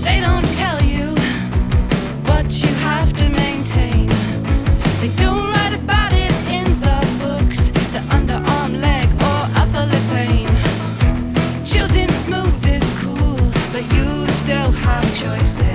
They don't tell you what you have to maintain. They don't write about it in the books, the underarm, leg, or upper lip pain. Choosing smooth is cool, but you still have choices.